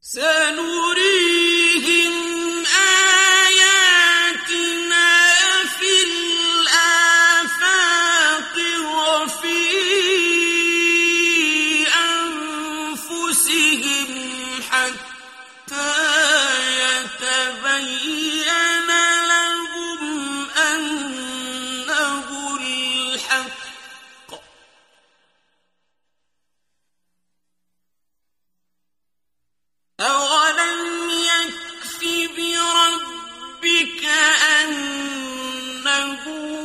سنريهم آياتنا في الآفاق وفي أنفسهم حتى يتبين لهم أنه الحق. أولم يكف بربك أنه